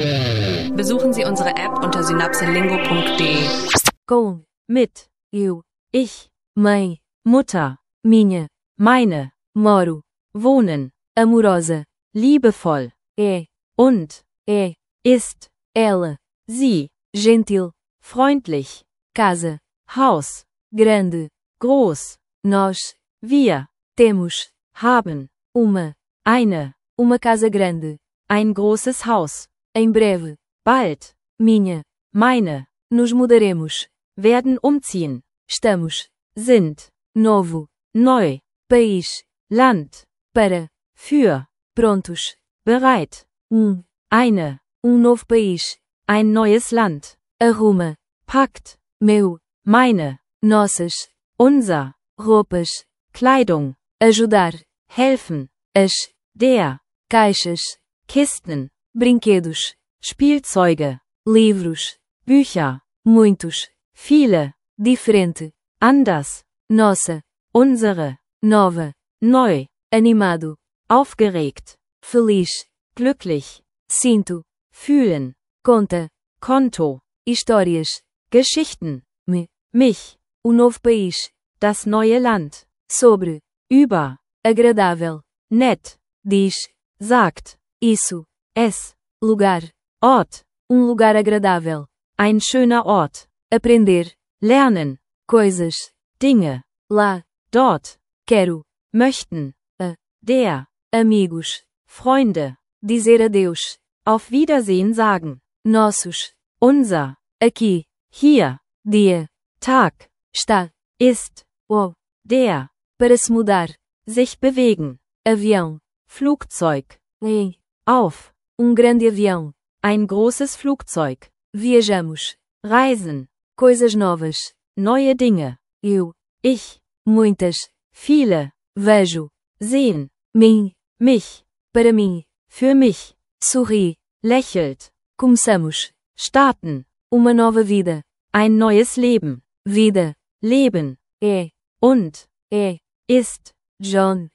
Besuchen Sie unsere App unter synapselingo.de. Com, mit, eu, ich, mãe, Mutter, minha, meine, moro, wohnen, amorosa, liebevoll, und, ist, ela, sie, gentil, freundlich, casa, Haus, grande, groß, nós, wir, temos, haben, uma casa grande, ein großes Haus, em breve, bald, minha, meine, nos mudaremos, werden umziehen, estamos, sind, novo, neu, país, Land, para, für, prontos, bereit, novo país, ein neues Land, arruma, packt, meu, meine, nossas, unser, roupas, Kleidung, ajudar, helfen, as, der, caixas, Kisten, brinquedos, Spielzeuge, livros, Bücher, muitos, viele, diferente, anders, nossa, unsere, nova, neu, animado, aufgeregt, feliz, glücklich, sinto, fühlen, conta, Konto, histórias, Geschichten, mich, o novo país, das neue Land, sobre, über, agradável, nett, diz, sagt, isso, es, lugar, Ort, lugar agradável, ein schöner Ort, aprender, lernen, coisas, Dinge, lá, dort, quero, möchten, der, amigos, Freunde, dizer adeus, auf Wiedersehen sagen, nossos, unser, aqui, hier, dia, Tag, está, ist, der, para se mudar, sich bewegen, avião, Flugzeug, auf, grande avião, ein großes Flugzeug, viajamos, reisen, coisas novas, neue Dinge, eu, ich, muitas, viele, vejo, sehen, mich, para mim, für mich, sorri, lächelt, começamos, starten, uma nova vida, ein neues Leben, vida, Leben, und, ist, John,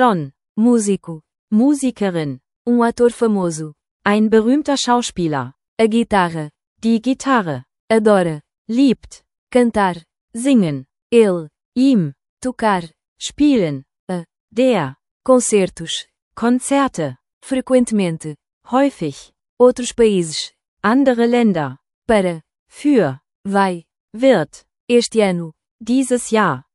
músico, Musikerin, ator famoso, ein berühmter Schauspieler, a guitarra, die Gitarre, adora, liebt, cantar, singen, ele, ihm, tocar, spielen, der, concertos, Konzerte, frequentemente, häufig, outros países, andere Länder, para, für, vai, wird, este ano, dieses Jahr,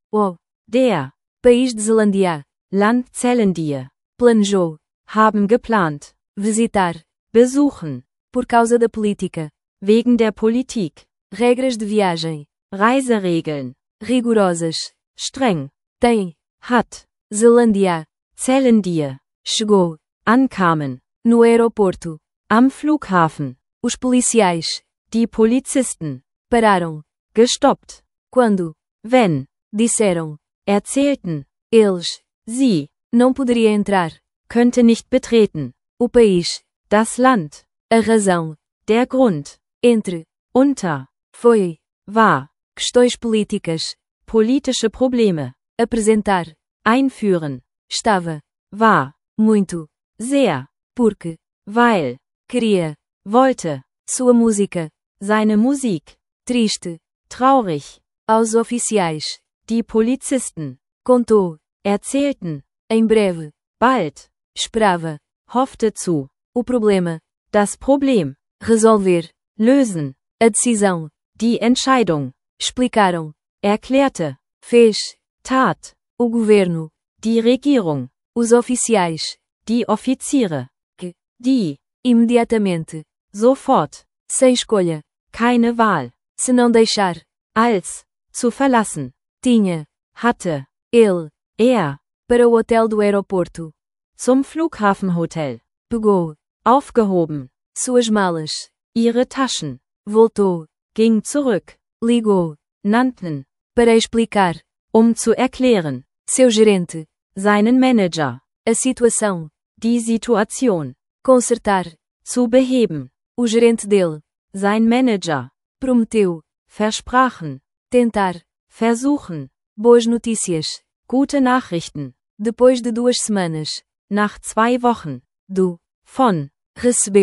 der, País de Zelândia, Land Zelândia, planejou, haben geplant, visitar, besuchen, por causa da política, wegen der Politik, regras de viagem, Reiseregeln, rigorosas, streng, tem, hat, Zelândia, Zelândia, chegou, ankamen, no aeroporto, am Flughafen, os policiais, die Polizisten, pararam, gestoppt, quando, wenn, disseram, erzählten, eles, sie, não poderia entrar, könnte nicht betreten, o país, das Land, a razão, der Grund, entre, unter, foi, war, questões políticas, politische Probleme, apresentar, einführen, estava, war, muito, sehr, porque, weil, queria, wollte, sua música, seine Musik, triste, traurig, aos oficiais, die Polizisten, contou, erzählten, em breve, bald, esperava, hoffte zu, o problema, das Problem, resolver, lösen, a decisão, die Entscheidung, explicaram, erklärte, fez, tat, o governo, die Regierung, os oficiais, die Offiziere, que, die, imediatamente, sofort, sem escolha, keine Wahl, se não deixar, als, zu verlassen, tinha, hatte, ele, para o hotel do aeroporto, zum Flughafenhotel, pegou, aufgehoben, suas malas, ihre Taschen, voltou, ging zurück, ligou, nannten, para explicar, zu erklären, seu gerente, seinen Manager, a situação, die Situation, consertar, zu beheben, o gerente dele, sein Manager, prometeu, versprachen, tentar, versuchen, boas notícias, gute Nachrichten, depois de 2 semanas, nach 2 Wochen, von, recebeu,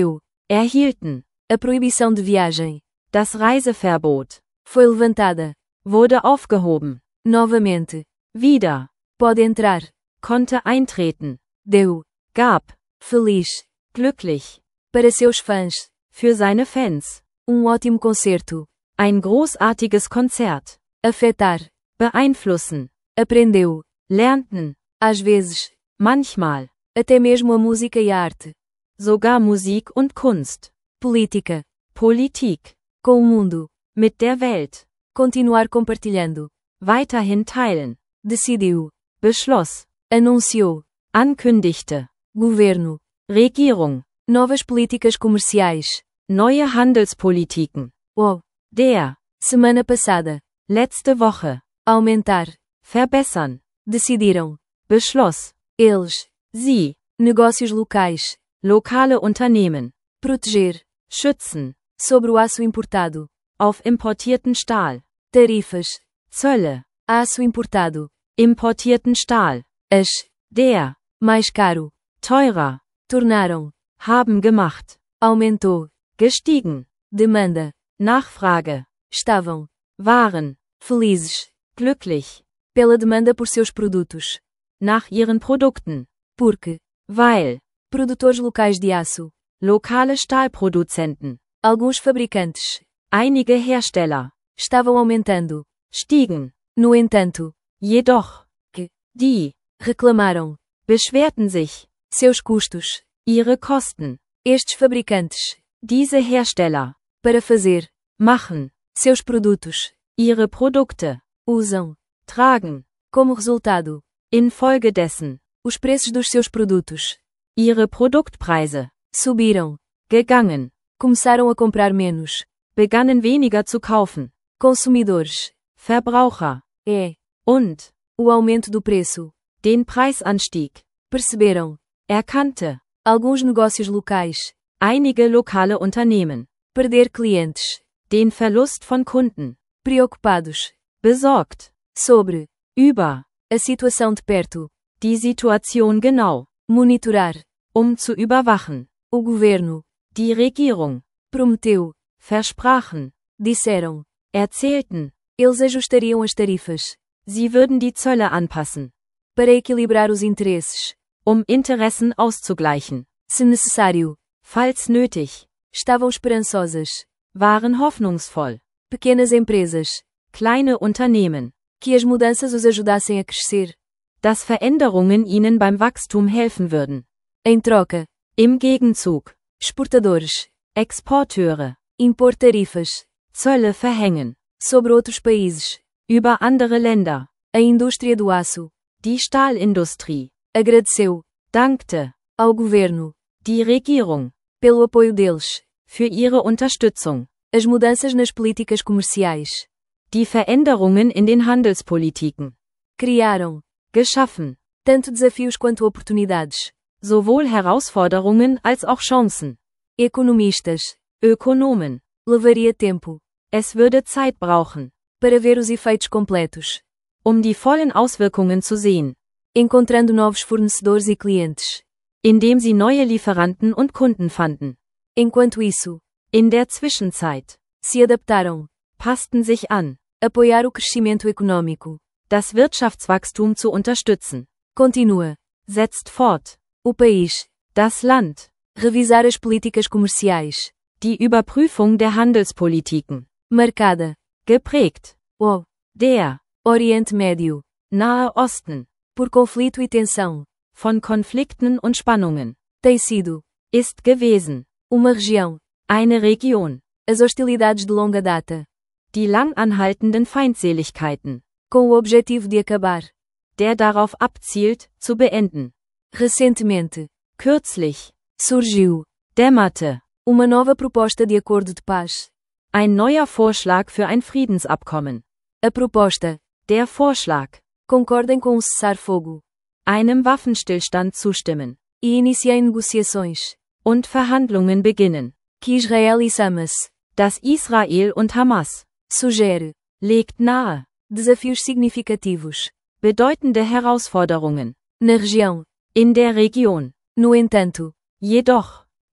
erhielten. A proibição de viagem. Das Reiseverbot. Foi levantada. Wurde aufgehoben. Novamente. Wieder. Pode entrar. Konnte eintreten. Deu. Gab. Feliz. Glücklich. Para seus fãs. Für seine Fans. Ótimo concerto. Ein großartiges Konzert. Afetar. Beeinflussen. Aprendeu. Lernten. Às vezes. Manchmal. Até mesmo a música e a arte. Sogar Musik und Kunst. Política. Politik. Com o mundo. Mit der Welt. Continuar compartilhando. Weiterhin teilen. Decidiu. Beschloss. Anunciou. Ankündigte. Governo. Regierung. Novas políticas comerciais. Neue Handelspolitiken. Der. Semana passada. Letzte Woche. Aumentar. Verbessern. Decidiram. Beschloss. Eles. Sie. Negócios locais. Lokale Unternehmen. Proteger. Schützen. Sobre o aço importado. Auf importierten Stahl. Tarifas. Zölle. Aço importado. Importierten Stahl. As. Der. Mais caro. Teurer. Tornaram. Haben gemacht. Aumentou. Gestiegen. Demanda. Nachfrage. Estavam. Waren. Felizes. Glücklich. Pela demanda por seus produtos. Nach ihren Produkten. Porque. Weil. Produtores locais de aço. Lokale Stahlproduzenten. Alguns fabricantes. Einige Hersteller. Estavam aumentando. Stiegen. No entanto. Jedoch. Que. Die. Reclamaram. Beschwerten sich. Seus custos. Ihre Kosten. Estes fabricantes. Diese Hersteller. Para fazer. Machen. Seus produtos. Ihre Produkte. Usam. Tragen. Como resultado. Infolgedessen. Os preços dos seus produtos. Ihre Produktpreise. Subiram. Gegangen. Começaram a comprar menos. Begannen weniger zu kaufen. Consumidores. Verbraucher. Und. O aumento do preço. Den Preisanstieg. Perceberam. Erkannte. Alguns negócios locais. Einige lokale Unternehmen. Perder clientes. Den Verlust von Kunden. Preocupados. Besorgt. Sobre. Über. A situação de perto. Die Situation genau. Monitorar. Zu überwachen. O governo. Die Regierung. Prometeu. Versprachen. Disseram. Erzählten. Eles ajustariam as tarifas. Sie würden die Zölle anpassen. Para equilibrar os interesses. Interessen auszugleichen. Se necessário. Falls nötig. Estavam esperançosas. Waren hoffnungsvoll. Pequenas empresas. Kleine Unternehmen. Que as mudanças os ajudassem a crescer. Dass Veränderungen ihnen beim Wachstum helfen würden. Em troca. Im Gegenzug. Exportadores. Exporteure. Impor tarifas. Zölle verhängen. Sobre outros países. Über andere Länder. A indústria do aço. Die Stahlindustrie. Agradeceu. Dankte. Ao governo. Die Regierung. Pelo apoio deles. Für ihre Unterstützung. As mudanças nas políticas comerciais. Die Veränderungen in den Handelspolitiken. Criaram. Geschaffen. Tanto desafios quanto oportunidades. Sowohl Herausforderungen als auch Chancen. Economistas. Ökonomen. Levaria tempo. Es würde Zeit brauchen. Para ver os efeitos completos. Die vollen Auswirkungen zu sehen. Encontrando novos fornecedores e clientes. Indem sie neue Lieferanten und Kunden fanden. Enquanto isso. In der Zwischenzeit. Se adaptaram. Passten sich an. Apoiar o crescimento econômico. Das Wirtschaftswachstum zu unterstützen. Continua. Setzt fort. O país. Das Land. Revisar as políticas comerciais. Die Überprüfung der Handelspolitiken. Marcada. Geprägt. Der. Oriente Médio. Nahe Osten. Por conflito e tensão. Von Konflikten und Spannungen. Tem sido. Ist gewesen. Uma região. Eine Region. As hostilidades de longa data. Die lang anhaltenden Feindseligkeiten. Com o objetivo de acabar. Der darauf abzielt, zu beenden. Recentemente. Kürzlich. Surgiu. Dämmerte. Uma nova proposta de acordo de paz. Ein neuer Vorschlag für ein Friedensabkommen. A proposta. Der Vorschlag. Concordem com um cessar-fogo. Einem Waffenstillstand zustimmen. E iniciem negociações. Und Verhandlungen beginnen. Que Israel e Hamas. Das Israel und Hamas. Sugere. Legt nahe. Desafios significativos. Bedeutende Herausforderungen. Na região. In der Region. No entanto. Jedoch.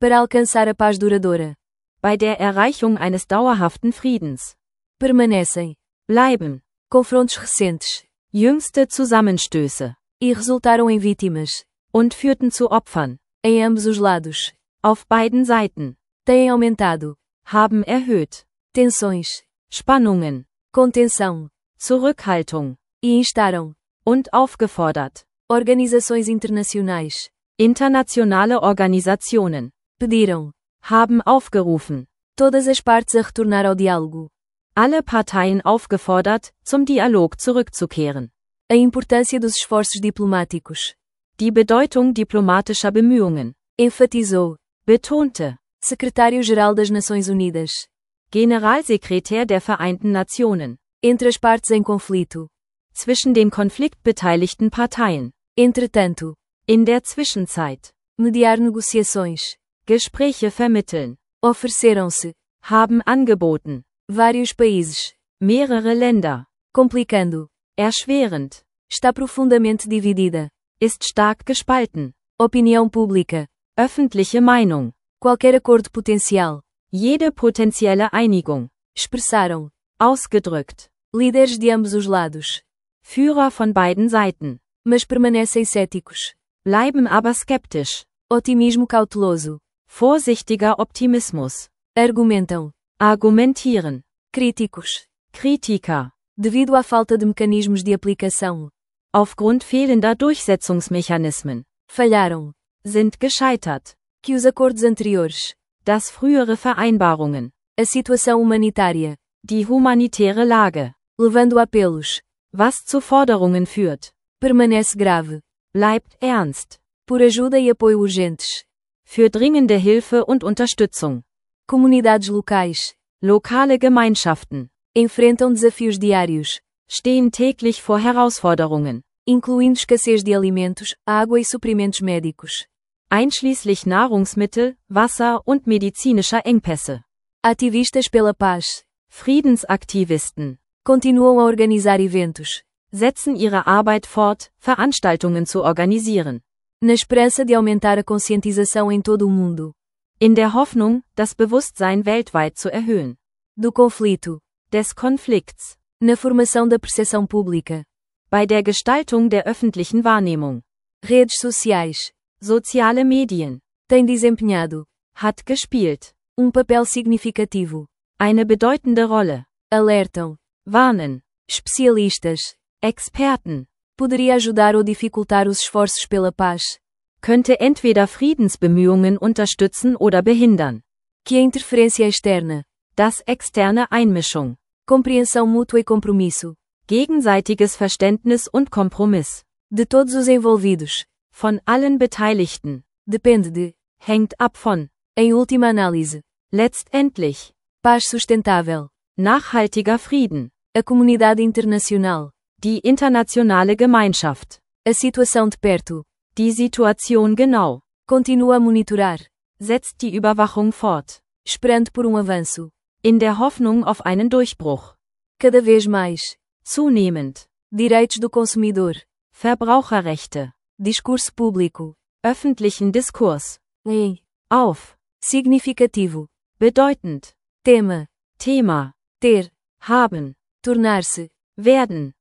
Para alcançar a paz duradoura. Bei der Erreichung eines dauerhaften Friedens. Permanecem. Bleiben. Confrontos recentes. Jüngste Zusammenstöße. E resultaram em vítimas. Und führten zu Opfern. Em ambos os lados. Auf beiden Seiten. Têm aumentado. Haben erhöht. Tensões. Spannungen. Contenção. Zurückhaltung. E instaram. Und aufgefordert. Organizações internacionais. Internationale Organisationen. Pediram. Haben aufgerufen. Todas as partes a retornar ao diálogo. Alle Parteien aufgefordert, zum Dialog zurückzukehren. A importância dos esforços diplomáticos. Die Bedeutung diplomatischer Bemühungen. Enfatizou. Betonte. Secretário-Geral das Nações Unidas. Generalsekretär der Vereinten Nationen. Entre as partes em conflito. Zwischen den konfliktbeteiligten Parteien. Entretanto. In der Zwischenzeit. Mediar negociações. Gespräche vermitteln. Ofereceram-se. Haben angeboten. Vários países. Mehrere Länder. Complicando. Erschwerend. Está profundamente dividida. Ist stark gespalten. Opinião pública. Öffentliche Meinung. Qualquer acordo potencial. Jede potenzielle Einigung. Expressaram. Ausgedrückt. Líderes de ambos os lados. Führer von beiden Seiten. Mas permanecem céticos. Bleiben aber skeptisch. Otimismo cauteloso. Vorsichtiger Optimismus. Argumentam. Argumentieren. Críticos. Kritiker. Devido à falta de mecanismos de aplicação. Aufgrund fehlender Durchsetzungsmechanismen. Falharam. Sind gescheitert. Que os acordos anteriores. Das frühere Vereinbarungen. A situação humanitária. Die humanitäre Lage. Levando a apelos. Was zu Forderungen führt. Permanece grave. Bleibt ernst. Por ajuda e apoio urgentes. Für dringende Hilfe und Unterstützung. Comunidades locais. Lokale Gemeinschaften. Enfrentam desafios diários. Stehen täglich vor Herausforderungen. Incluindo escassez de alimentos, água e suprimentos médicos. Einschließlich Nahrungsmittel, Wasser und medizinischer Engpässe. Ativistas pela paz. Friedensaktivisten. Continuam a organizar eventos. Setzen ihre Arbeit fort, Veranstaltungen zu organisieren. Na esperança de aumentar a conscientização em todo o mundo. In der Hoffnung, das Bewusstsein weltweit zu erhöhen. Do conflito. Des Konflikts. Na formação da percepção pública. Bei der Gestaltung der öffentlichen Wahrnehmung. Redes sociais. Soziale Medien. Tem desempenhado. Hat gespielt. Papel significativo. Eine bedeutende Rolle. Alertam. Warnen. Especialistas. Experten. Poderia ajudar ou dificultar os esforços pela paz. Könnte entweder Friedensbemühungen unterstützen oder behindern. Que a interferência externa. Das externe Einmischung. Compreensão mútua e compromisso. Gegenseitiges Verständnis und Kompromiss. De todos os envolvidos. Von allen Beteiligten. Depende de. Hängt ab von. Em última análise. Letztendlich. Paz sustentável. Nachhaltiger Frieden. A comunidade internacional. Die internationale Gemeinschaft. A situação de perto. Die Situation genau. Continua a monitorar. Setzt die Überwachung fort. Esperando por avanço. In der Hoffnung auf einen Durchbruch. Cada vez mais. Zunehmend. Direitos do consumidor. Verbraucherrechte. Discurso público. Öffentlichen Diskurs. Em. Auf. Significativo. Bedeutend. Tema. Thema. Ter. Haben. Tornar-se. Werden.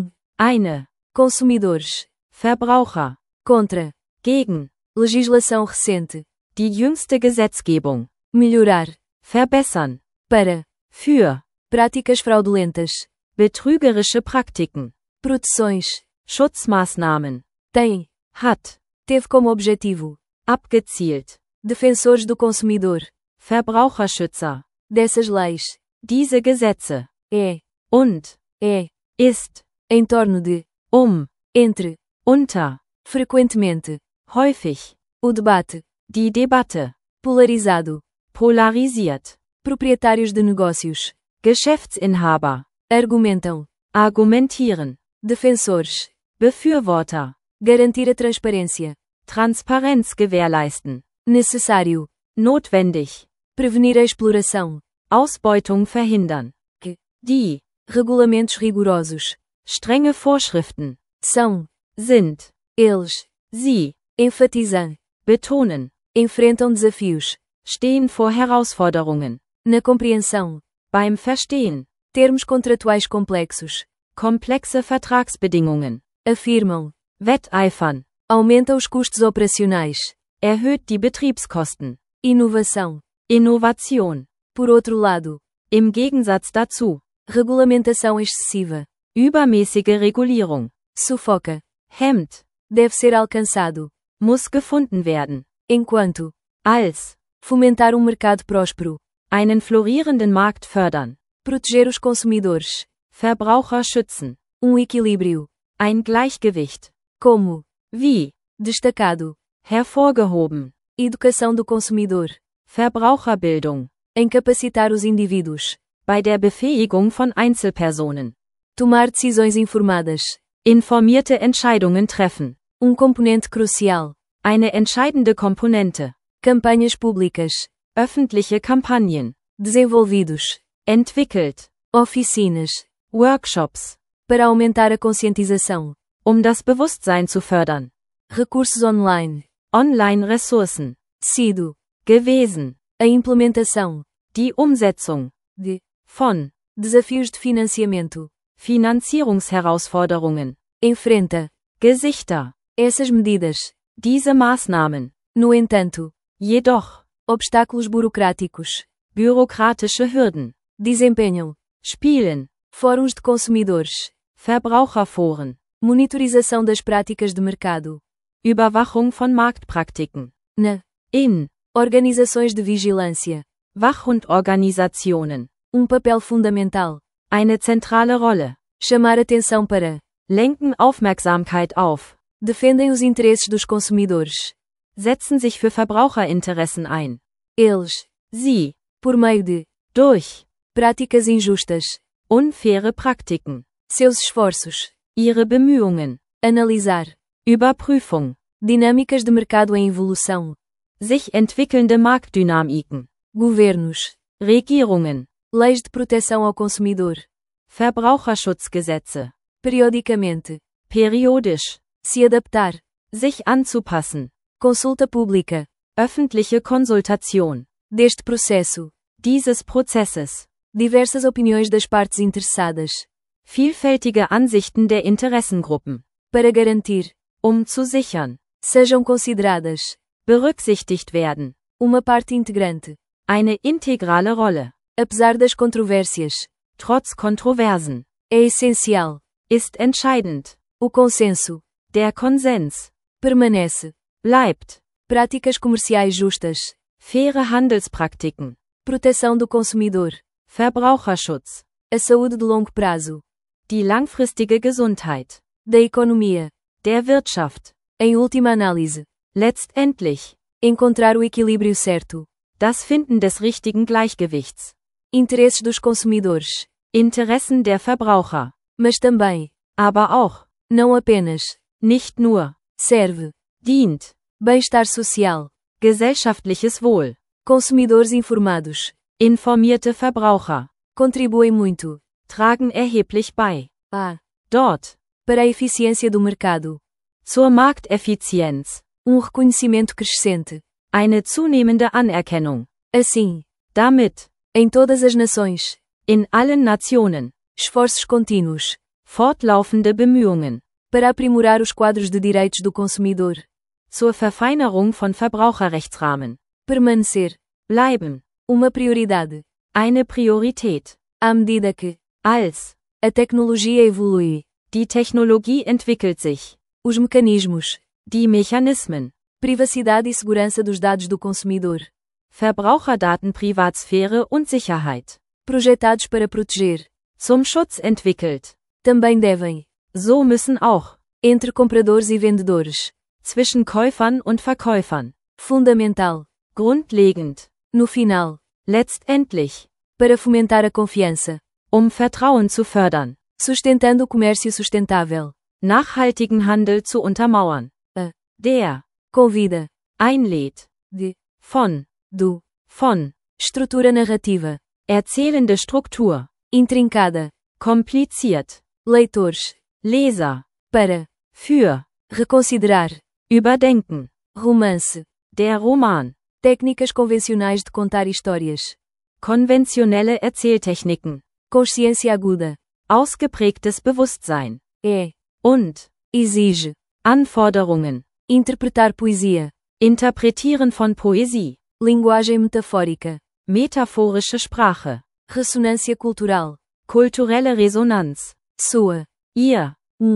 Eine. Consumidores. Verbraucher. Contra. Gegen. Legislação recente. Die jüngste Gesetzgebung. Melhorar. Verbessern. Para. Für. Práticas fraudulentas. Betrügerische Praktiken. Proteções. Schutzmaßnahmen. Tem. Hat. Teve como objetivo. Abgezielt. Defensores do consumidor. Verbraucherschützer. Dessas leis. Diese Gesetze. É. Und. Ist. Em torno de. Entre. Unter. Frequentemente. Häufig. O debate. Die Debatte. Polarizado. Polarisiert. Proprietários de negócios. Geschäftsinhaber. Argumentam. Argumentieren. Defensores. Befürworter. Garantir a transparência. Transparenz gewährleisten. Necessário. Notwendig. Prevenir a exploração. Ausbeutung verhindern. Que. Die. Regulamentos rigorosos. Strenge Vorschriften. São. Sind. Eles. Sie. Enfatizam. Betonen. Enfrentam desafios. Stehen vor Herausforderungen. Na compreensão. Beim Verstehen. Termos contratuais complexos. Komplexe Vertragsbedingungen. Afirmam. Wetteifern. Aumenta os custos operacionais. Erhöht die Betriebskosten. Inovação. Innovation. Por outro lado. Im Gegensatz dazu. Regulamentação excessiva. Übermäßige Regulierung. Sufoca. Hemmt. Deve ser alcançado. Muss gefunden werden. Enquanto. Als. Fomentar mercado próspero. Einen florierenden Markt fördern. Proteger os consumidores. Verbraucher schützen. Equilíbrio. Ein Gleichgewicht. Como. Wie. Destacado. Hervorgehoben. Educação do consumidor. Verbraucherbildung. Em capacitar os indivíduos. Bei der Befähigung von Einzelpersonen. Tomar decisões informadas. Informierte Entscheidungen treffen. Componente crucial. Eine entscheidende Komponente. Campanhas públicas. Öffentliche Kampagnen. Desenvolvidos. Entwickelt. Oficinas. Workshops. Para aumentar a conscientização. Das Bewusstsein zu fördern. Recursos online. Online-Ressourcen. Sido. Gewesen. A implementação. Die Umsetzung. Von. Desafios de financiamento. Finanzierungsherausforderungen. Enfrenta. Gesichter. Essas medidas. Diese Maßnahmen. No entanto. Jedoch. Obstáculos burocráticos. Bürokratische Hürden. Desempenham. Spielen. Fóruns de consumidores. Verbraucherforen. Monitorização das práticas de mercado. Überwachung von Marktpraktiken. In. Organizações de vigilância. Wachhundorganisationen. Papel fundamental. Eine zentrale Rolle. Chamar atenção para. Lenken Aufmerksamkeit auf. Defendem os interesses dos consumidores. Setzen sich für Verbraucherinteressen ein. Eles. Sie. Por meio de. Durch. Práticas injustas. Unfaire Praktiken. Seus esforços. Ihre Bemühungen. Analisar. Überprüfung. Dinâmicas de mercado em evolução. Sich entwickelnde Marktdynamiken. Governos. Regierungen. Leis de proteção ao consumidor. Verbraucherschutzgesetze. Periodicamente. Periodisch. Se adaptar. Sich anzupassen. Consulta pública. Öffentliche Konsultation. Deste processo. Dieses Prozesses. Diversas opiniões das partes interessadas. Vielfältige Ansichten der Interessengruppen. Para garantir. Zu sichern. Sejam consideradas. Berücksichtigt werden. Uma parte integrante. Eine integrale Rolle. Apesar das controvérsias. Trotz Kontroversen. É essencial. Ist entscheidend. O consenso. Der Konsens. Permanece. Bleibt. Práticas comerciais justas. Faire Handelspraktiken. Proteção do consumidor. Verbraucherschutz. A saúde de longo prazo. Die langfristige Gesundheit. Da economia. Der Wirtschaft. Em última análise. Letztendlich. Encontrar o equilíbrio certo. Das Finden des richtigen Gleichgewichts. Interesses dos consumidores. Interessen der Verbraucher. Mas também. Aber auch. Não apenas. Nicht nur. Serve. Dient. Bem-estar social. Gesellschaftliches Wohl. Consumidores informados. Informierte Verbraucher. Contribuem muito. Tragen erheblich bei. Dort. Para a eficiência do mercado. Zur Markteffizienz. Reconhecimento crescente. Eine zunehmende Anerkennung. Assim. Damit. Em todas as nações. In allen Nationen. Esforços contínuos. Fortlaufende Bemühungen. Para aprimorar os quadros de direitos do consumidor. Zur Verfeinerung von Verbraucherrechtsrahmen. Permanecer. Bleiben. Uma prioridade. Eine Priorität. À medida que. Als. A tecnologia evolui. Die Technologie entwickelt sich. Os mecanismos. Die Mechanismen. Privacidade e segurança dos dados do consumidor. Verbraucherdaten, Privatsphäre und Sicherheit. Projetados para proteger. Zum Schutz entwickelt. Também devem. So müssen auch. Entre compradores e vendedores. Zwischen Käufern und Verkäufern. Fundamental. Grundlegend. No final. Letztendlich. Para fomentar a confiança. Vertrauen zu fördern. Sustentando o comércio sustentável. Nachhaltigen Handel zu untermauern. Der. Convida. Einlädt. De. Von. Do. Von. Estrutura narrativa. Erzählende Struktur. Intrincada. Kompliziert. Leitores. Leser. Para. Für. Reconsiderar. Überdenken. Romance. Der Roman. Técnicas convencionais de contar histórias. Konventionelle Erzähltechniken. Consciência aguda. Ausgeprägtes Bewusstsein. Und Exige. Anforderungen. Interpretar poesia. Interpretieren von Poesie. Linguagem metafórica. Metaphorische Sprache. Ressonância cultural. Kulturelle Resonanz. Sua. Ihr.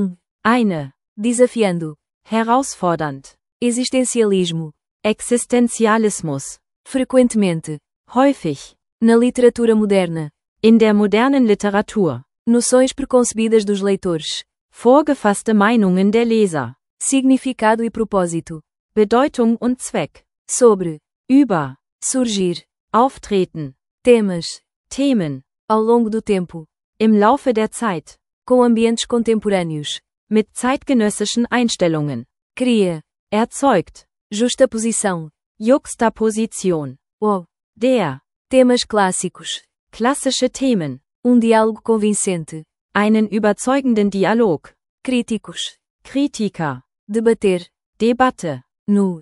Eine. Desafiando. Herausfordernd. Existencialismo. Existenzialismus. Frequentemente. Häufig. Na literatura moderna. In der modernen Literatur. Noções preconcebidas dos leitores. Vorgefasste Meinungen der Leser. Significado e propósito. Bedeutung und Zweck. Sobre. Über. Surgir. Auftreten. Temas. Themen. Ao longo do tempo. Im Laufe der Zeit. Com ambientes contemporâneos. Mit zeitgenössischen Einstellungen. Cria. Erzeugt. Justaposição. Juxtaposition. Der. Temas clássicos. Klassische Themen. Diálogo convincente. Einen überzeugenden Dialog. Críticos. Kritiker. Debater. Debatte. No.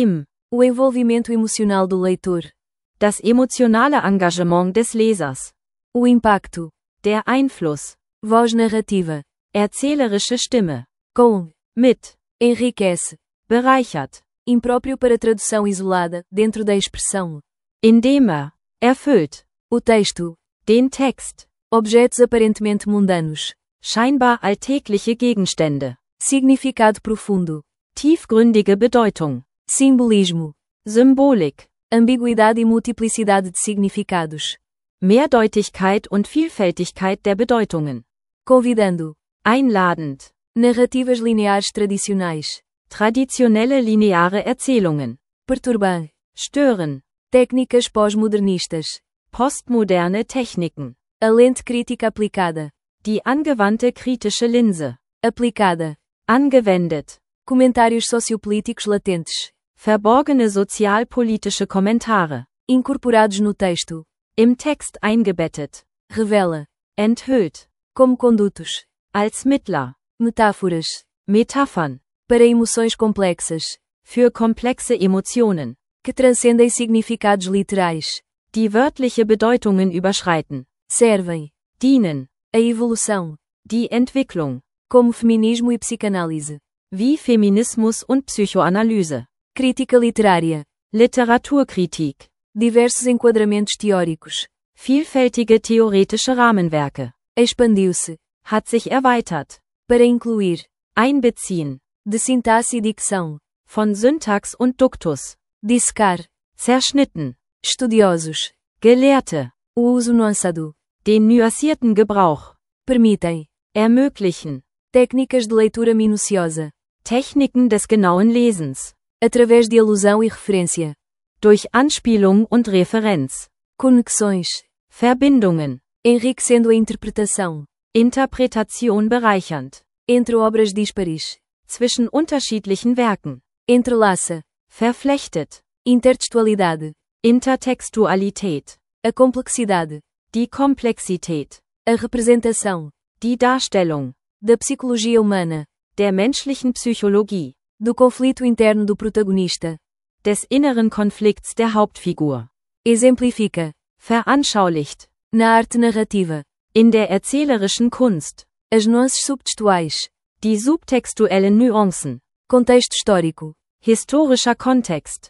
O envolvimento emocional do leitor. Das emotionale Engagement des Lesers. O impacto. Der Einfluss. Voz narrativa. Erzählerische Stimme. Com. Mit. Enriquece. Bereichert. Impróprio para tradução isolada, dentro da expressão. Indem erfüllt. O texto. Den Text. Objetos aparentemente mundanos. Scheinbar alltägliche Gegenstände. Significado profundo. Tiefgründige Bedeutung. Simbolismo. Symbolik. Ambiguidade e multiplicidade de significados. Mehrdeutigkeit und Vielfältigkeit der Bedeutungen. Convidando. Einladend. Narrativas lineares tradicionais. Traditionelle lineare Erzählungen. Perturbar. Stören. Técnicas pós-modernistas. Postmoderne Techniken. A lente crítica aplicada. Die angewandte kritische Linse. Aplicada. Angewendet. Comentários sociopolíticos latentes. Verborgene sozialpolitische Kommentare. Incorporados no texto. Im Text eingebettet. Revela. Enthüllt. Como condutos. Als Mittler. Metáforas. Metaphern. Para emoções complexas. Für komplexe Emotionen. Que transcendem significados literais. Die wörtliche Bedeutungen überschreiten. Servem. Dienen. A evolução. Die Entwicklung. Como feminismo e psicanálise. Wie Feminismus und Psychoanalyse. Crítica literária. Literaturkritik. Diversos enquadramentos teóricos. Vielfältige theoretische Rahmenwerke. Expandiu-se. Hat sich erweitert. Para incluir. Einbeziehen. De sintaxe e dicção. Von Syntax und Duktus. Dissecar. Zerschnitten. Estudiosos. Gelehrte. O uso nuançado. Den nuancierten Gebrauch. Permitem. Ermöglichen. Técnicas de leitura minuciosa. Techniken des genauen Lesens. Através de alusão e referência. Durch Anspielung und Referenz. Conexões. Verbindungen. Enriquecendo a interpretação. Interpretation bereichernd. Entre obras díspares. Zwischen unterschiedlichen Werken. Entrelaça. Verflechtet. Intertextualidade. Intertextualität. A complexidade. Die Komplexität. A representação. Die Darstellung. Da psicologia humana. Der menschlichen Psychologie. Do conflito interno do protagonista. Des inneren Konflikts der Hauptfigur. Exemplifica. Veranschaulicht. Na arte narrativa. In der erzählerischen Kunst. As nuances subtextuais. Die subtextuellen Nuancen. Contexto histórico. Historischer Kontext.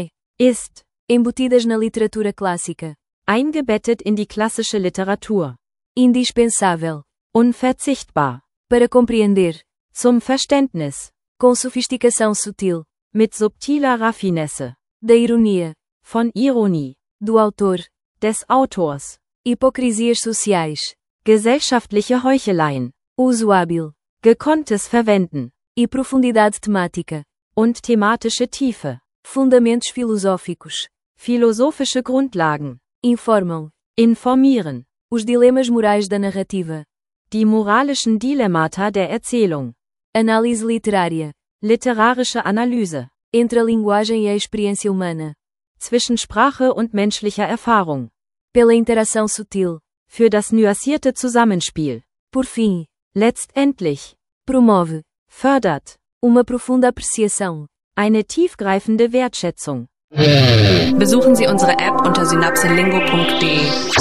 Ist. Embutidas na literatura clássica. Eingebettet in die klassische Literatur. Indispensável. Unverzichtbar. Para compreender. Zum Verständnis. Com sofisticação sutil. Mit subtiler Raffinesse. Da ironia. Von Ironie. Do autor. Des Autors. Hipocrisias sociais. Gesellschaftliche Heucheleien. Uso hábil. Gekonntes Verwenden. E profundidade temática. Und thematische Tiefe. Fundamentos filosóficos. Philosophische Grundlagen. Informam. Informieren. Os dilemas morais da narrativa. Die moralischen Dilemmata der Erzählung. Análise literária. Literarische Analyse. Entre a linguagem e a experiência humana. Zwischen Sprache und menschlicher Erfahrung. Pela interação sutil. Für das nuancierte Zusammenspiel. Por fim. Letztendlich. Promove. Fördert. Uma profunda apreciação. Eine tiefgreifende Wertschätzung. Besuchen Sie unsere App unter synapselingo.de.